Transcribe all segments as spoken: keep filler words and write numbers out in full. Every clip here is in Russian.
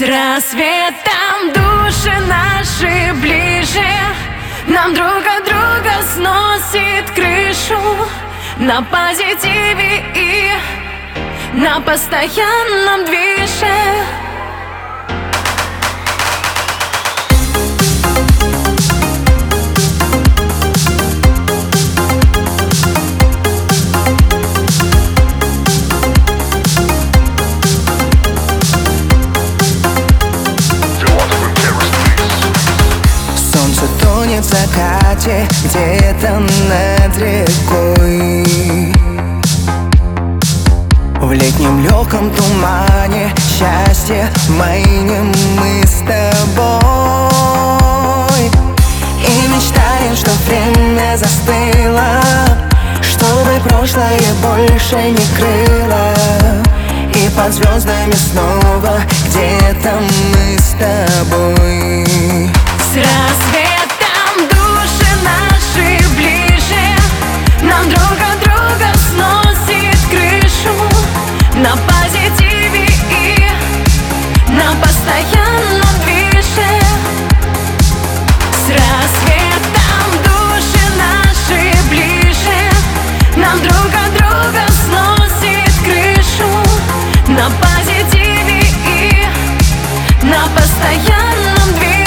С рассветом души наши ближе, нам друг от друга сносит крышу. На позитиве и на постоянном движе. Солнце тонет в закате где-то над рекой. В летнем легком тумане счастье маним мы с тобой. И мечтаем, что время застыло, чтобы прошлое больше не крыло. И под звездами снова где-то мы с тобой. С рассветом души наши ближе, нам друг от друга сносит крышу. На позитиве и на постоянном движе. С рассветом души наши ближе, нам друг от друга сносит крышу. На позитиве и на постоянном движе.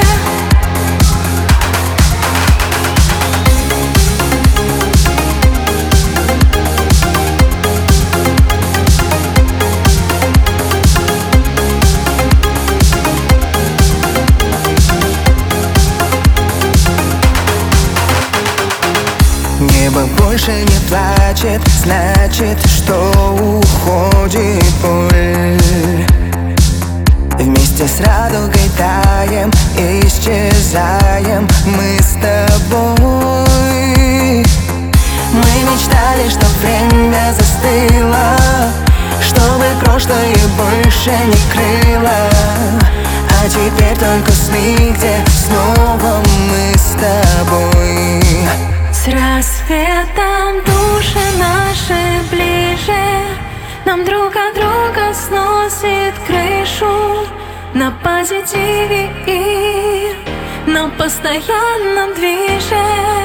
Небо больше не плачет, значит, что уходит боль. Вместе с радугой таем, исчезаем мы с тобой. Мы мечтали, чтоб время застыло, чтобы прошлое больше не крыло. А теперь только сны, где снова мы с тобой. С рассветом души наши ближе, нам друг от друга сносит крышу. На позитиве и на постоянном движе.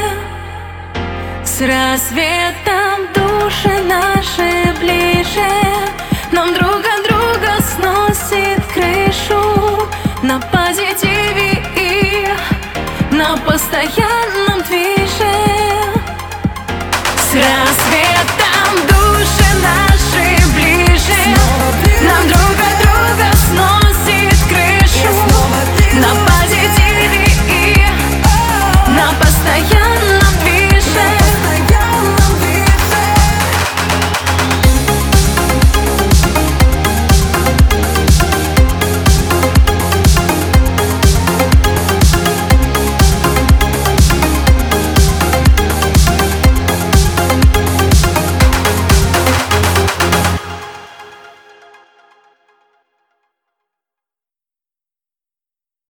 С рассветом души наши ближе, нам друг от